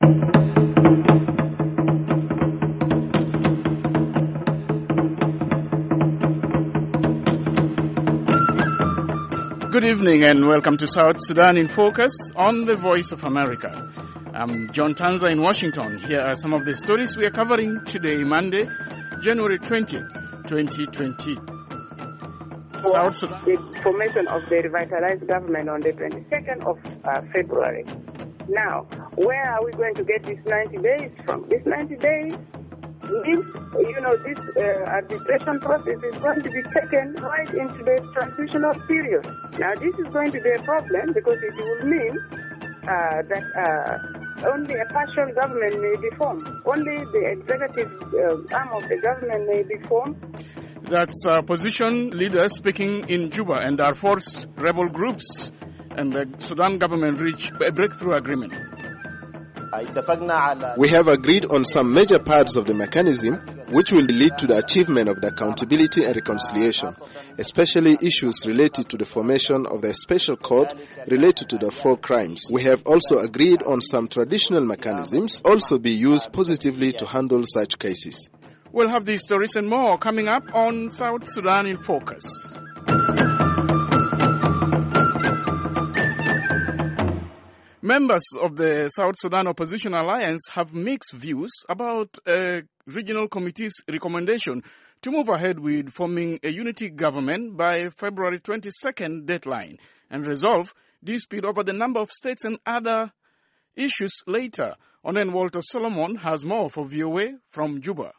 Good evening and welcome to South Sudan in Focus on the Voice of America. I'm John Tanza in Washington. Here are some of the stories we are covering today, Monday, January 20th, 2020. South Sudan. The formation of the revitalized government on the 22nd of February. Now, where are we going to get these 90 days from? These 90 days means, this arbitration process is going to be taken right into the transitional period. Now, this is going to be a problem because it will mean that only a partial government may be formed. Only the executive arm of the government may be formed. That's opposition leaders speaking in Juba, and Darfur's rebel groups and the Sudan government reached a breakthrough agreement. We have agreed on some major parts of the mechanism which will lead to the achievement of the accountability and reconciliation, especially issues related to the formation of the special court related to the 4 crimes. We have also agreed on some traditional mechanisms also be used positively to handle such cases. We'll have these stories and more coming up on South Sudan in Focus. Members of the South Sudan Opposition Alliance have mixed views about a regional committee's recommendation to move ahead with forming a unity government by February 22nd deadline and resolve dispute over the number of states and other issues later. Onen Walter Solomon has more for VOA from Juba.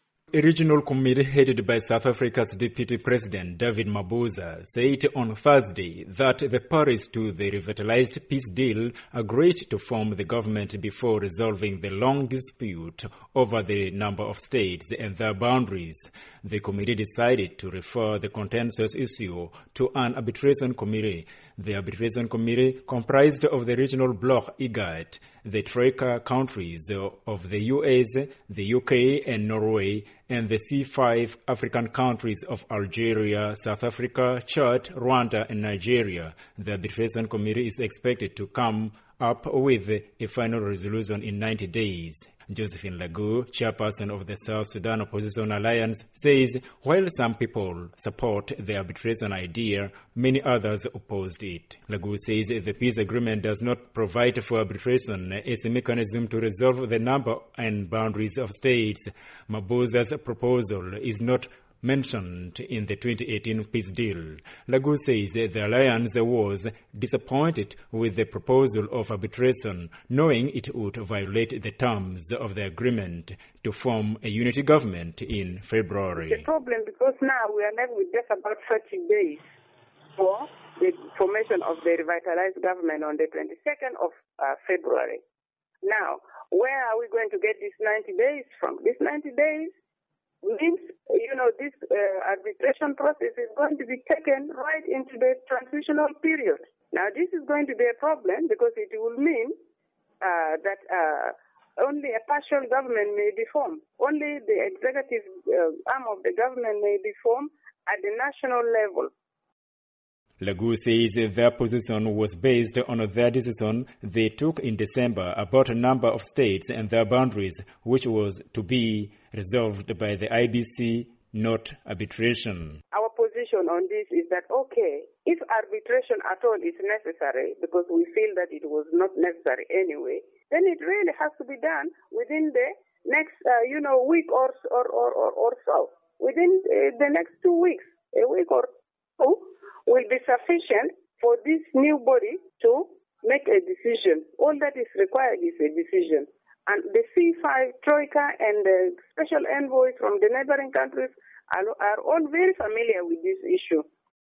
A regional committee headed by South Africa's Deputy President David Mabuza said on Thursday that the parties to the revitalized peace deal agreed to form the government before resolving the long dispute over the number of states and their boundaries. The committee decided to refer the contentious issue to an arbitration committee. The arbitration committee, comprised of the regional bloc IGAD, the Troika countries of the US, the UK and Norway, and the C5 African countries of Algeria, South Africa, Chad, Rwanda, and Nigeria. The arbitration committee is expected to come up with a final resolution in 90 days. Josephine Lagu, chairperson of the South Sudan Opposition Alliance, says while some people support the arbitration idea, many others opposed it. Lagu says the peace agreement does not provide for arbitration as a mechanism to resolve the number and boundaries of states. Mabuza's proposal is not mentioned in the 2018 peace deal. Lagu says the alliance was disappointed with the proposal of arbitration, knowing it would violate the terms of the agreement to form a unity government in February. The problem because now we are left with just about 30 days for the formation of the revitalized government on the 22nd of February. Now, where are we going to get these 90 days from? These 90 days means, this arbitration process is going to be taken right into the transitional period. Now, this is going to be a problem because it will mean that only a partial government may be formed. Only the executive arm of the government may be formed at the national level. Lagu says their position was based on their decision they took in December about a number of states and their boundaries, which was to be resolved by the IBC, not arbitration. Our position on this is that, if arbitration at all is necessary, because we feel that it was not necessary anyway, then it really has to be done within the next, week or so. Within the next 2 weeks, a week or two will be sufficient for this new body to make a decision. All that is required is a decision. And the C5 Troika and the special envoys from the neighboring countries are all very familiar with this issue.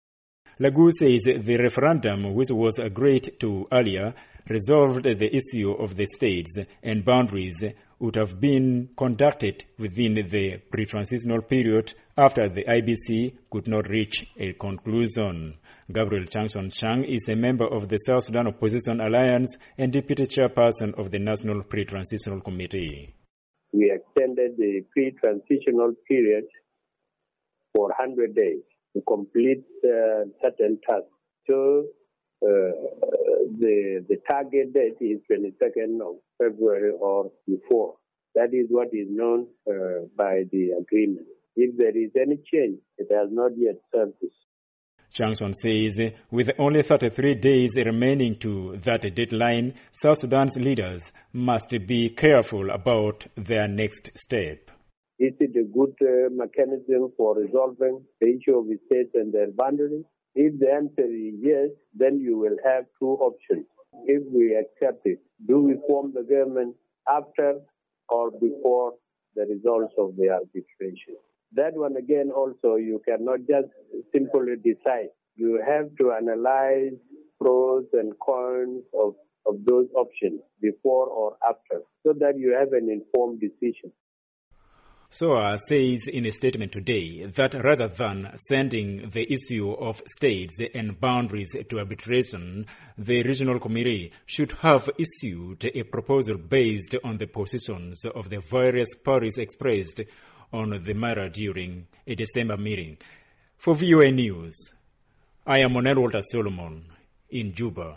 Lagu says the referendum, which was agreed to earlier, resolved the issue of the states and boundaries would have been conducted within the pre-transitional period after the IBC could not reach a conclusion. Gabriel Changson Chang is a member of the South Sudan Opposition Alliance and deputy chairperson of the National Pre-Transitional Committee. We extended the pre-transitional period for 100 days to complete certain tasks. So the target date is 22nd of February or before. That is what is known by the agreement. If there is any change, it has not yet surfaced. Johnson says with only 33 days remaining to that deadline, South Sudan's leaders must be careful about their next step. Is it a good mechanism for resolving the issue of the states and their boundaries? If the answer is yes, then you will have two options. If we accept it, do we form the government after or before the results of the arbitration? That one again also, you cannot just simply decide. You have to analyze pros and cons of those options before or after so that you have an informed decision. SOA says in a statement today that rather than sending the issue of states and boundaries to arbitration, the regional committee should have issued a proposal based on the positions of the various parties expressed on the matter during a December meeting. For VOA News, I am Monel Walter Solomon in Juba.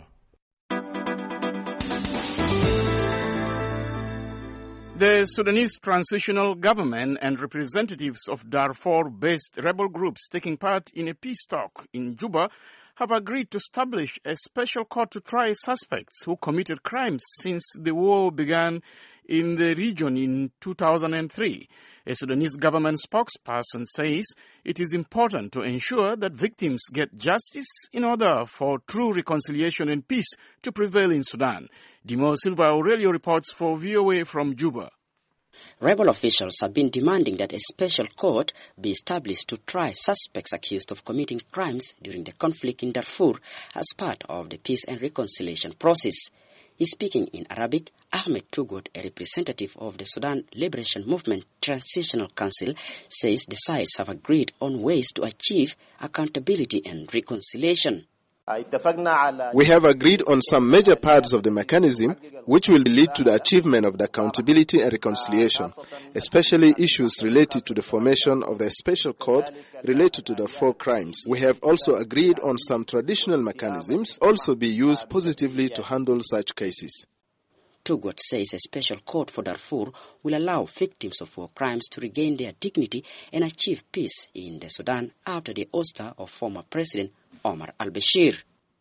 The Sudanese Transitional Government and representatives of Darfur-based rebel groups taking part in a peace talk in Juba have agreed to establish a special court to try suspects who committed crimes since the war began in the region in 2003. A Sudanese government spokesperson says it is important to ensure that victims get justice in order for true reconciliation and peace to prevail in Sudan. Dimo Silva Aurelio reports for VOA from Juba. Rebel officials have been demanding that a special court be established to try suspects accused of committing crimes during the conflict in Darfur as part of the peace and reconciliation process. Speaking in Arabic, Ahmed Tugut, a representative of the Sudan Liberation Movement Transitional Council, says the sides have agreed on ways to achieve accountability and reconciliation. We have agreed on some major parts of the mechanism which will lead to the achievement of the accountability and reconciliation, especially issues related to the formation of the special court related to the four crimes. We have also agreed on some traditional mechanisms also be used positively to handle such cases. Tugot says a special court for Darfur will allow victims of war crimes to regain their dignity and achieve peace in the Sudan after the ouster of former President Omar al-Bashir.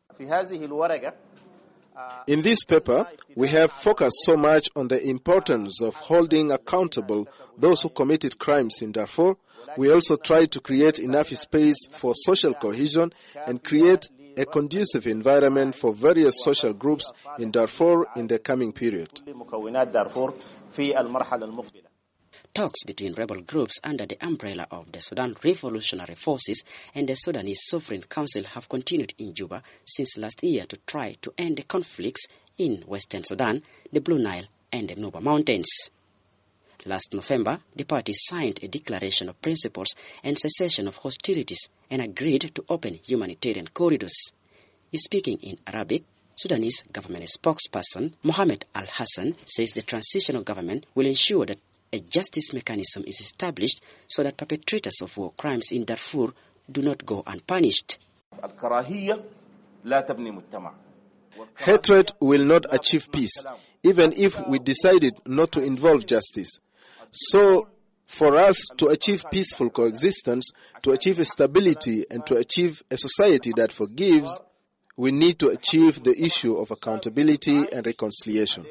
In this paper, we have focused so much on the importance of holding accountable those who committed crimes in Darfur. We also try to create enough space for social cohesion and create a conducive environment for various social groups in Darfur in the coming period. Talks between rebel groups under the umbrella of the Sudan Revolutionary Forces and the Sudanese Sovereign Council have continued in Juba since last year to try to end the conflicts in Western Sudan, the Blue Nile, and the Nuba Mountains. Last November, the parties signed a declaration of principles and cessation of hostilities and agreed to open humanitarian corridors. Speaking in Arabic, Sudanese government spokesperson Mohamed Al-Hassan says the transitional government will ensure that a justice mechanism is established so that perpetrators of war crimes in Darfur do not go unpunished. Hatred will not achieve peace, even if we decided not to involve justice. So, for us to achieve peaceful coexistence, to achieve stability, and to achieve a society that forgives, we need to achieve the issue of accountability and reconciliation.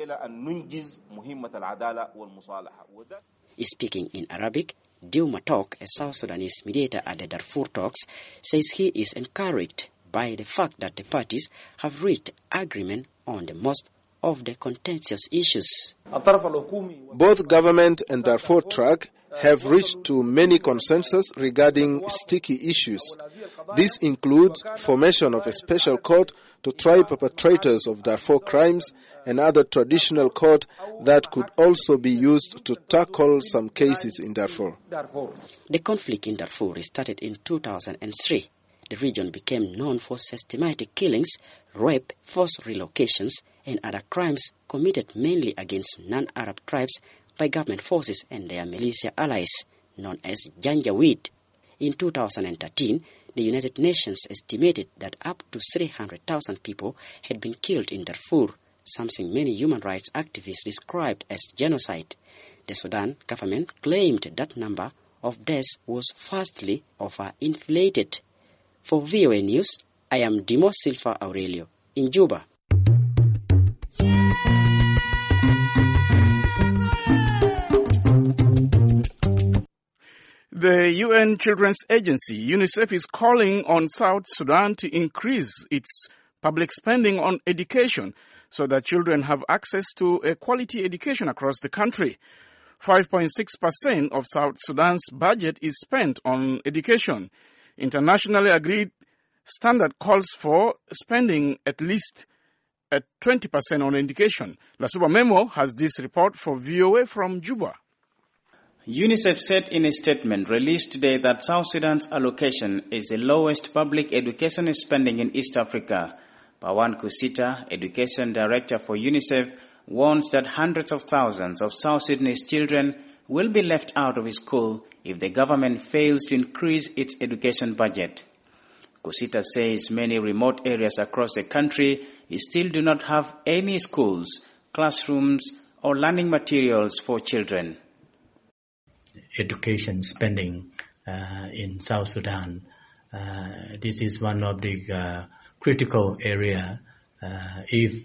Speaking in Arabic, Dew Matok, a South Sudanese mediator at the Darfur talks, says he is encouraged by the fact that the parties have reached agreement on the most of the contentious issues. Both government and Darfur track have reached to many consensus regarding sticky issues. This includes formation of a special court to try perpetrators of Darfur crimes and other traditional court that could also be used to tackle some cases in Darfur. The conflict in Darfur started in 2003. The region became known for systematic killings, rape, forced relocations, and other crimes committed mainly against non-Arab tribes by government forces and their militia allies, known as Janjaweed. In 2013, The United Nations estimated that up to 300,000 people had been killed in Darfur, something many human rights activists described as genocide. The Sudan government claimed that number of deaths was vastly overinflated. For VOA News, I am Dimos Silva Aurelio in Juba. The UN Children's Agency, UNICEF, is calling on South Sudan to increase its public spending on education so that children have access to a quality education across the country. 5.6% of South Sudan's budget is spent on education. Internationally agreed standard calls for spending at least at 20% on education. Lasuba Memo has this report for VOA from Juba. UNICEF said in a statement released today that South Sudan's allocation is the lowest public education spending in East Africa. Pawan Kusita, Education Director for UNICEF, warns that hundreds of thousands of South Sudanese children will be left out of school if the government fails to increase its education budget. Kusita says many remote areas across the country still do not have any schools, classrooms, or learning materials for children. Education spending in South Sudan. This is one of the critical area. If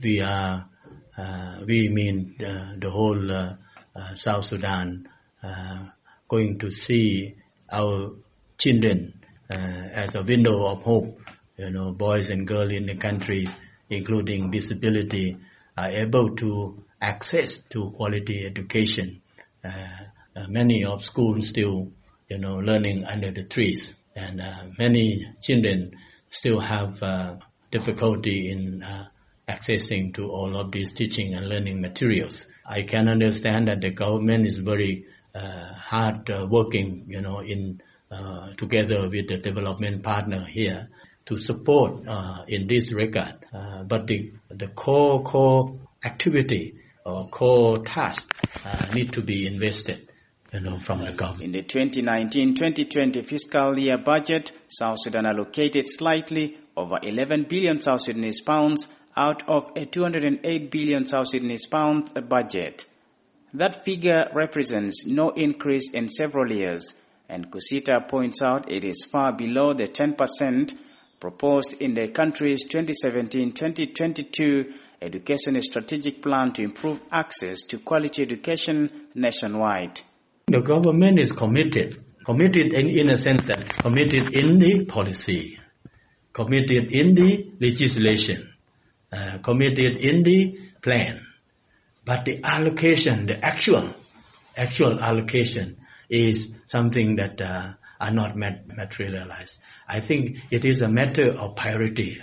we mean the whole South Sudan, going to see our children as a window of hope. Boys and girls in the country, including disability, are able to access to quality education. Many of schools still, learning under the trees, and many children still have difficulty in accessing to all of these teaching and learning materials. I can understand that the government is very hard working, in together with the development partner here to support in this regard. But the core activity or core task need to be invested. From the government. In the 2019-2020 fiscal year budget, South Sudan allocated slightly over 11 billion South Sudanese pounds out of a 208 billion South Sudanese pounds budget. That figure represents no increase in several years, and Kusita points out it is far below the 10% proposed in the country's 2017-2022 education strategic plan to improve access to quality education nationwide. The government is committed in a sense that committed in the policy, committed in the legislation, committed in the plan. But the allocation, the actual allocation is something that are not materialized. I think it is a matter of priority.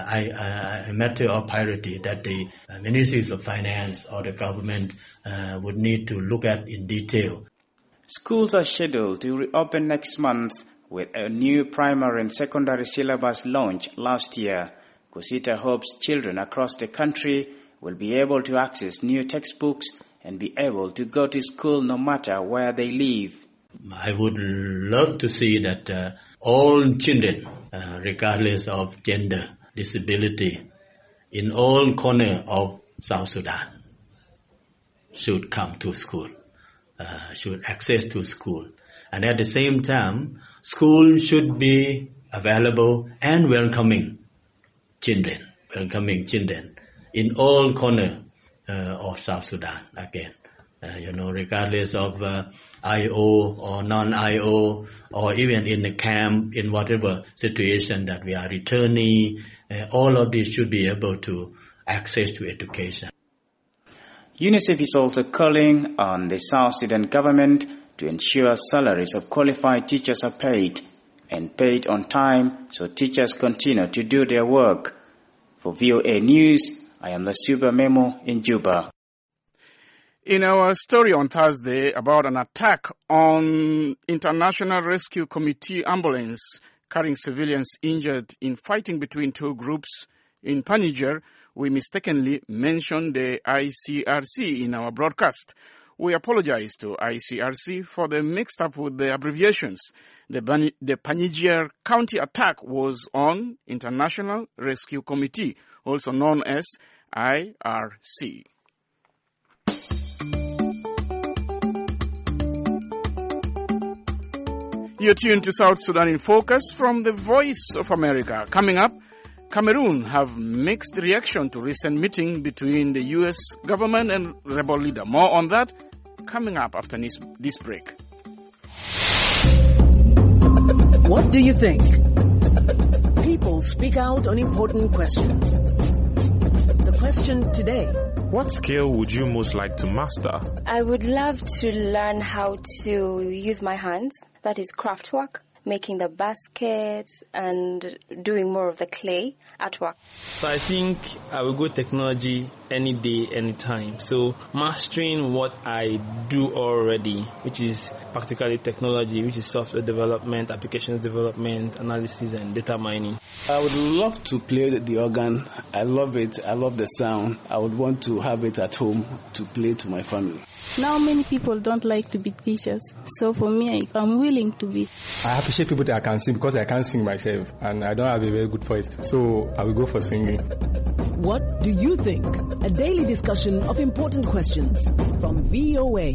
A matter of priority that the ministries of finance or the government would need to look at in detail. Schools are scheduled to reopen next month with a new primary and secondary syllabus launched last year. Kusita hopes children across the country will be able to access new textbooks and be able to go to school no matter where they live. I would love to see that all children, regardless of gender, disability, in all corners of South Sudan, should come to school. Should access to school. And at the same time, school should be available and welcoming children in all corners of South Sudan again. Regardless of IO or non-IO, or even in the camp, in whatever situation that we are returning, all of these should be able to access to education. UNICEF is also calling on the South Sudan government to ensure salaries of qualified teachers are paid and paid on time so teachers continue to do their work. For VOA News, I am Lasuba Memo in Juba. In our story on Thursday about an attack on International Rescue Committee ambulance carrying civilians injured in fighting between two groups in Paniger, we mistakenly mentioned the ICRC in our broadcast. We apologize to ICRC for the mixed-up with the abbreviations. The Panjshir County attack was on International Rescue Committee, also known as IRC. You're tuned to South Sudan in Focus from the Voice of America. Coming up, Cameroon have mixed reaction to recent meeting between the U.S. government and rebel leader. More on that coming up after this break. What do you think? People speak out on important questions. The question today: what skill would you most like to master? I would love to learn how to use my hands. That is craft work, making the baskets and doing more of the clay artwork. So I think I will go technology any day, anytime. So mastering what I do already, which is practically technology, which is software development, applications development, analysis, and data mining. I would love to play the organ. I love it. I love the sound. I would want to have it at home to play to my family. Now many people don't like to be teachers. So for me, I'm willing to be. I appreciate people that I can sing because I can't sing myself and I don't have a very good voice. So I will go for singing. What do you think? A daily discussion of important questions from VOA.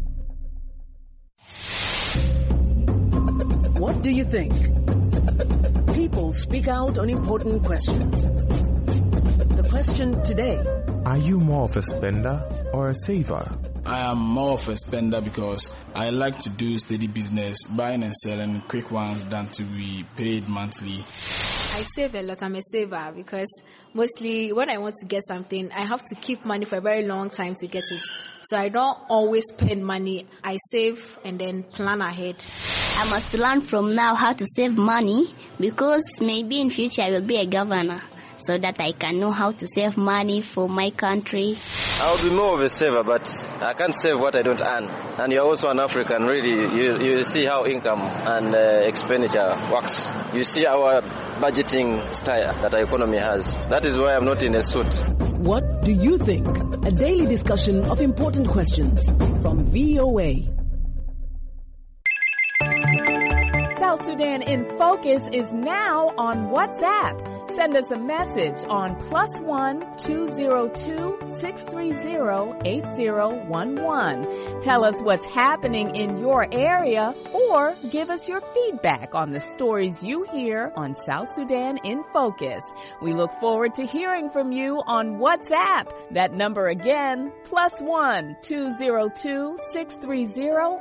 What do you think? People speak out on important questions. The question today: are you more of a spender or a saver? I am more of a spender because I like to do steady business, buying and selling quick ones than to be paid monthly. I save a lot. I'm a saver because mostly when I want to get something, I have to keep money for a very long time to get it. So I don't always spend money. I save and then plan ahead. I must learn from now how to save money because maybe in future I will be a governor, so that I can know how to save money for my country. I'll be more of a saver, but I can't save what I don't earn. And you're also an African, really. You see how income and expenditure works. You see our budgeting style that our economy has. That is why I'm not in a suit. What do you think? A daily discussion of important questions from VOA. South Sudan in Focus is now on WhatsApp. Send us a message on +1 202 630 8011. Tell us what's happening in your area or give us your feedback on the stories you hear on South Sudan in Focus. We look forward to hearing from you on WhatsApp. That number again, +1 202 630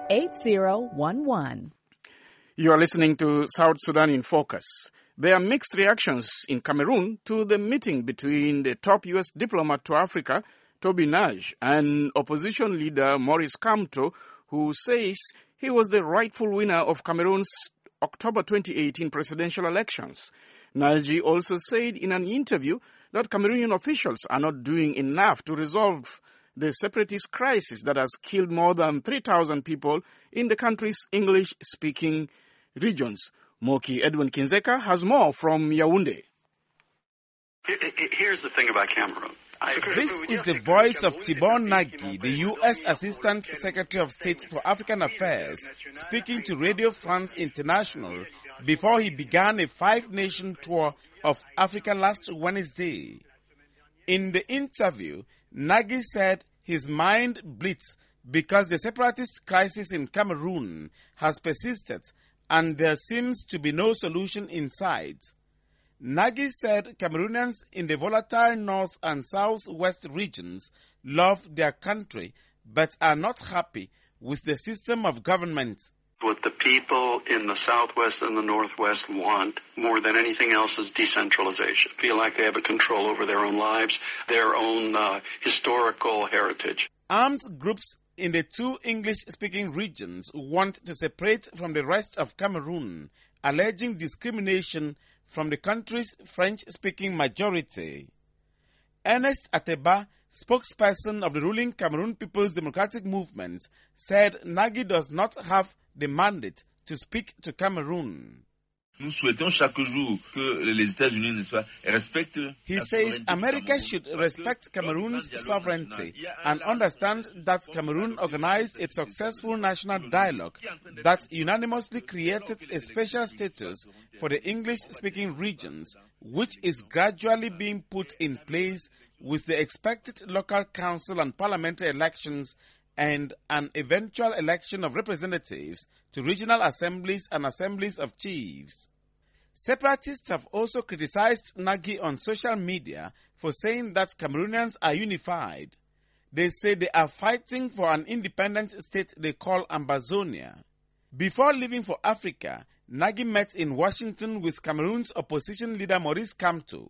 8011. You are listening to South Sudan in Focus. There are mixed reactions in Cameroon to the meeting between the top U.S. diplomat to Africa, Toby Nage, and opposition leader Maurice Kamto, who says he was the rightful winner of Cameroon's October 2018 presidential elections. Nage also said in an interview that Cameroonian officials are not doing enough to resolve the separatist crisis that has killed more than 3,000 people in the country's English-speaking regions. Moki Edwin Kinzeka has more from Yaoundé. Here's the thing about Cameroon. This is the voice of Thibon Nagy, the U.S. Assistant Secretary of State for African Affairs, speaking to Radio France International before he began a 5-nation tour of Africa last Wednesday. In the interview, Nagy said his mind bleeds because the separatist crisis in Cameroon has persisted and there seems to be no solution in sight. Nagy said Cameroonians in the volatile north and southwest regions love their country but are not happy with the system of government. What the people in the southwest and the northwest want more than anything else is decentralization. Feel like they have a control over their own lives, their own historical heritage. Armed groups in the two English-speaking regions want to separate from the rest of Cameroon, alleging discrimination from the country's French-speaking majority. Ernest Ateba, spokesperson of the ruling Cameroon People's Democratic Movement, said Nagy does not have the mandate to speak to Cameroon. He says America should respect Cameroon's sovereignty and understand that Cameroon organized a successful national dialogue that unanimously created a special status for the English-speaking regions, which is gradually being put in place with the expected local council and parliamentary elections and an eventual election of representatives to regional assemblies and assemblies of chiefs. Separatists have also criticized Nagy on social media for saying that Cameroonians are unified. They say they are fighting for an independent state they call Ambazonia. Before leaving for Africa, Nagy met in Washington with Cameroon's opposition leader Maurice Kamto.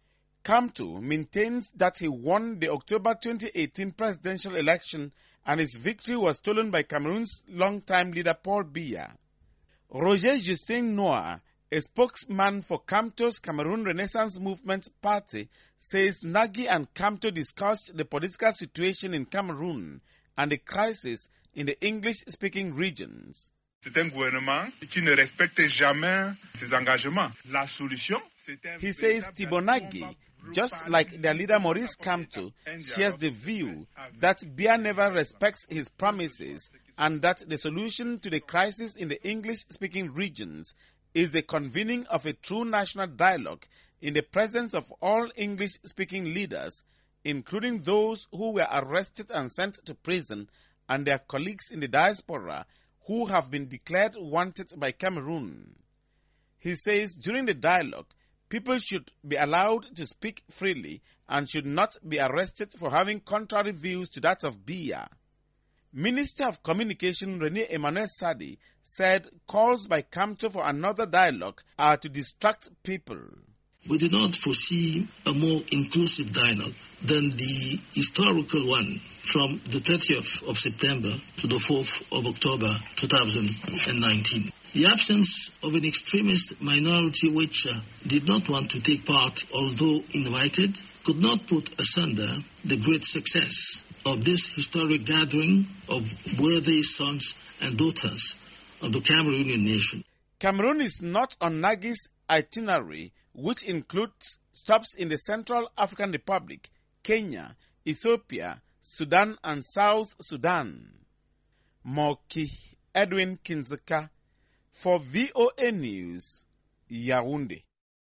Kamto maintains that he won the October 2018 presidential election and his victory was stolen by Cameroon's longtime leader Paul Biya. Roger Justin Noah, a spokesman for Kamto's Cameroon Renaissance Movement party, says Nagy and Kamto discussed the political situation in Cameroon and the crisis in the English-speaking regions. C'est un gouvernement qui ne respecte jamais ses engagements. La solution, he says Thibon Nagy, just like their leader Maurice Kamto, shares the view that Biya never respects his promises and that the solution to the crisis in the English-speaking regions is the convening of a true national dialogue in the presence of all English-speaking leaders, including those who were arrested and sent to prison and their colleagues in the diaspora who have been declared wanted by Cameroon. He says during the dialogue, people should be allowed to speak freely and should not be arrested for having contrary views to that of Biya. Minister of Communication René Emmanuel Sadi said calls by Kamto for another dialogue are to distract people. We do not foresee a more inclusive dialogue than the historical one from the 30th of September to the 4th of October 2019. The absence of an extremist minority which did not want to take part, although invited, could not put asunder the great success of this historic gathering of worthy sons and daughters of the Cameroonian nation. Cameroon is not on Nagy's itinerary, which includes stops in the Central African Republic, Kenya, Ethiopia, Sudan, and South Sudan. Moki Edwin Kinzeka for VOA News, Yaoundé.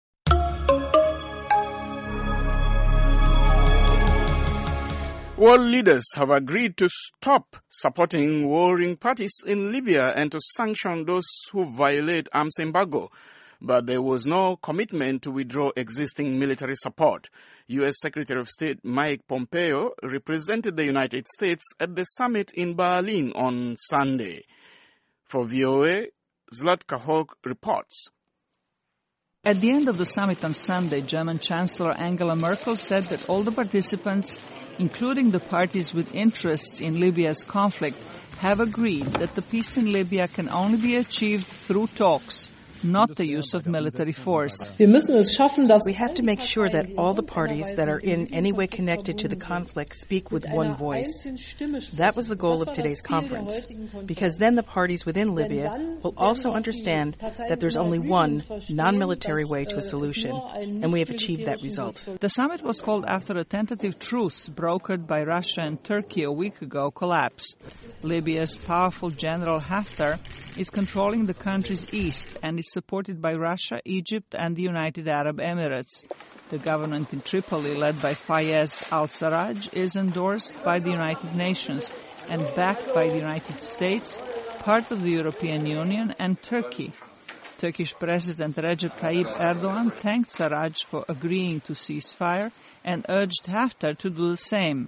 World leaders have agreed to stop supporting warring parties in Libya and to sanction those who violate arms embargo. But there was no commitment to withdraw existing military support. U.S. Secretary of State Mike Pompeo represented the United States at the summit in Berlin on Sunday. For VOA, Zlatka Hawk reports. At the end of the summit on Sunday, German Chancellor Angela Merkel said that all the participants, including the parties with interests in Libya's conflict, have agreed that the peace in Libya can only be achieved through talks, not the use of military force. We have to make sure that all the parties that are in any way connected to the conflict speak with one voice. That was the goal of today's conference, because then the parties within Libya will also understand that there's only one non-military way to a solution, and we have achieved that result. The summit was called after a tentative truce brokered by Russia and Turkey a week ago collapsed. Libya's powerful General Haftar is controlling the country's east and is supported by Russia, Egypt, and the United Arab Emirates. The government in Tripoli, led by Fayez al-Sarraj, is endorsed by the United Nations and backed by the United States, part of the European Union, and Turkey. Turkish President Recep Tayyip Erdogan thanked Sarraj for agreeing to cease fire and urged Haftar to do the same.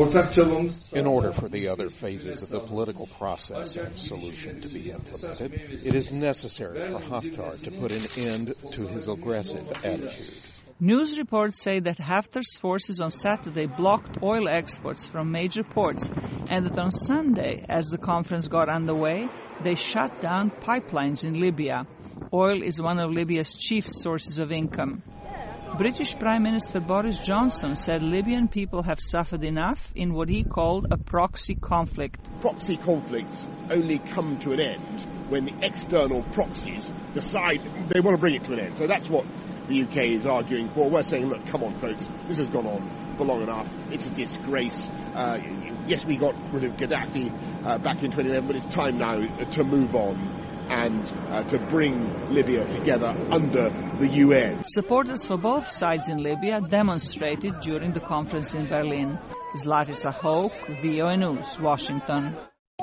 In order for the other phases of the political process and solution to be implemented, it is necessary for Haftar to put an end to his aggressive attitude. News reports say that Haftar's forces on Saturday blocked oil exports from major ports and that on Sunday, as the conference got underway, they shut down pipelines in Libya. Oil is one of Libya's chief sources of income. British Prime Minister Boris Johnson said Libyan people have suffered enough in what he called a proxy conflict. Proxy conflicts only come to an end when the external proxies decide they want to bring it to an end. So that's what the UK is arguing for. We're saying, look, come on, folks, this has gone on for long enough. It's a disgrace. Yes, we got rid of Gaddafi back in 2011, but it's time now to move on and to bring Libya together under the UN. Supporters for both sides in Libya demonstrated during the conference in Berlin. Zlatisa Hoke, VOA News, Washington.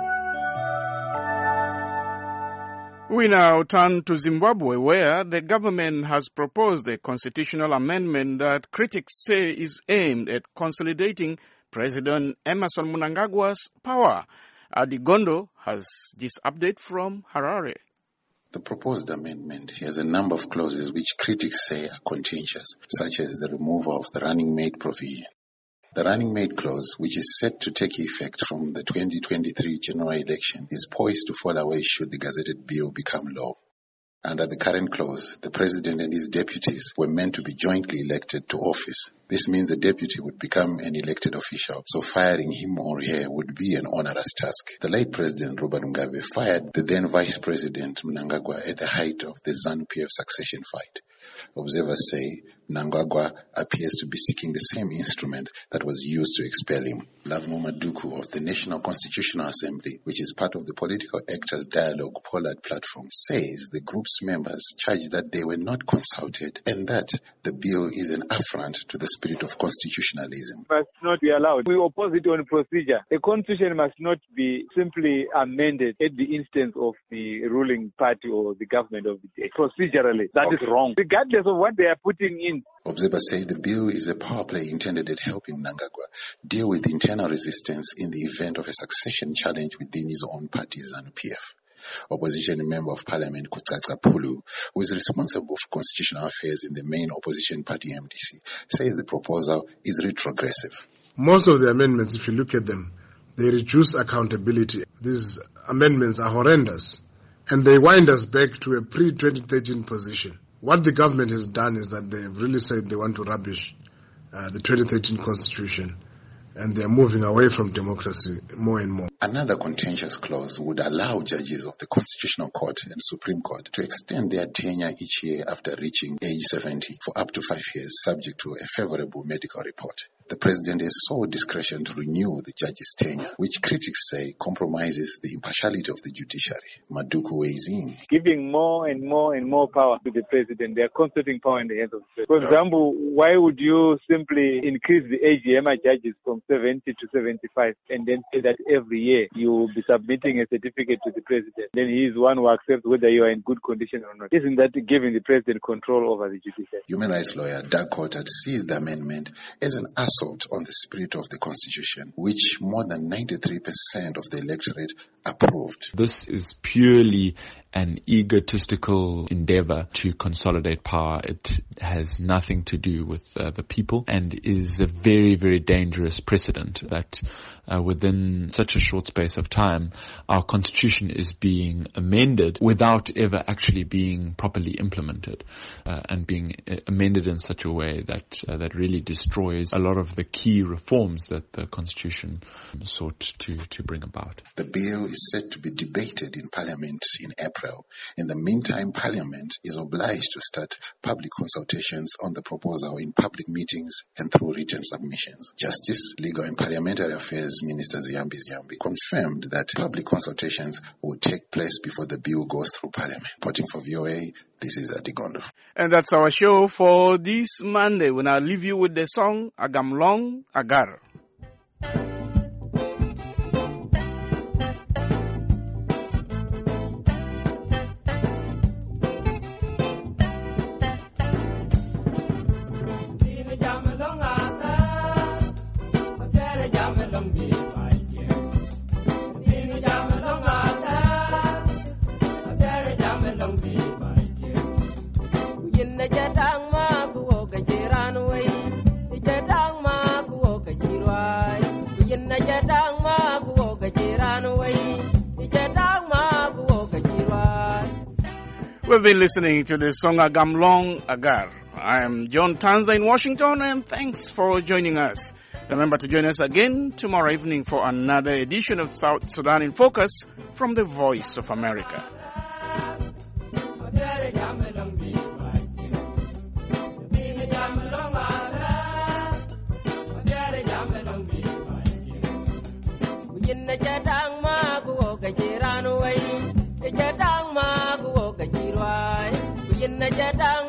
We now turn to Zimbabwe, where the government has proposed a constitutional amendment that critics say is aimed at consolidating President Emmerson Mnangagwa's power. Adi Gondo has this update from Harare. The proposed amendment has a number of clauses which critics say are contentious, such as the removal of the running mate provision. The running mate clause, which is set to take effect from the 2023 general election, is poised to fall away should the gazetted bill become law. Under the current clause, the president and his deputies were meant to be jointly elected to office. This means the deputy would become an elected official, so firing him or her would be an onerous task. The late President Robert Mugabe fired the then Vice President Mnangagwa at the height of the ZANU-PF succession fight. Observers say Mnangagwa appears to be seeking the same instrument that was used to expel him. Lavmo Maduku of the National Constitutional Assembly, which is part of the Political Actors Dialogue Pollard platform, says the group's members charge that they were not consulted and that the bill is an affront to the spirit of constitutionalism. Must not be allowed. We oppose it on procedure. The constitution must not be simply amended at the instance of the ruling party or the government of the day. Procedurally, that is wrong, regardless of what they are putting in. Observers say the bill is a power play intended at helping Mnangagwa deal with internal resistance in the event of a succession challenge within his own party, ZANU-PF. Opposition Member of Parliament Kutsatsa Pulu, who is responsible for constitutional affairs in the main opposition party MDC, says the proposal is retrogressive. Most of the amendments, if you look at them, they reduce accountability. These amendments are horrendous, and they wind us back to a pre-2013 position. What the government has done is that they've really said they want to rubbish the 2013 constitution, and they're moving away from democracy more and more. Another contentious clause would allow judges of the Constitutional Court and Supreme Court to extend their tenure each year after reaching age 70 for up to 5 years, subject to a favorable medical report. The president has sole discretion to renew the judge's tenure, which critics say compromises the impartiality of the judiciary. Maduku weighs in. Giving more and more and more power to the president. They are concentrating power in the hands of the president. For example, why would you simply increase the age judges from 70 to 75 and then say that every year you will be submitting a certificate to the president? Then he is one who accepts whether you are in good condition or not. Isn't that giving the president control over the judiciary? Human rights lawyer Doug Cotter sees the amendment as an assault on the spirit of the Constitution, which more than 93% of the electorate approved. This is purely an egotistical endeavor to consolidate power. It has nothing to do with the people and is a very, very dangerous precedent that within such a short space of time, our constitution is being amended without ever actually being properly implemented and being amended in such a way that that really destroys a lot of the key reforms that the constitution sought to bring about. The bill is set to be debated in Parliament in April. In the meantime, Parliament is obliged to start public consultations on the proposal in public meetings and through written submissions. Justice, Legal and Parliamentary Affairs Minister Ziyambi confirmed that public consultations will take place before the bill goes through Parliament. Reporting for VOA, this is Adi Gondo. And that's our show for this Monday. We'll now leave you with the song Agamlong Agar. We've been listening to the song Agamlong Agar. I am John Tanza in Washington, and thanks for joining us. Remember to join us again tomorrow evening for another edition of South Sudan in Focus from the Voice of America. Jadang